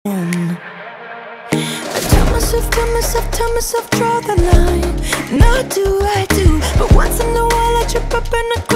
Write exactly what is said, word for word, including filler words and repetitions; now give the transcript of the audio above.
I tell myself, tell myself, tell myself, draw the line. Not do I do, but once in a while I trip up and I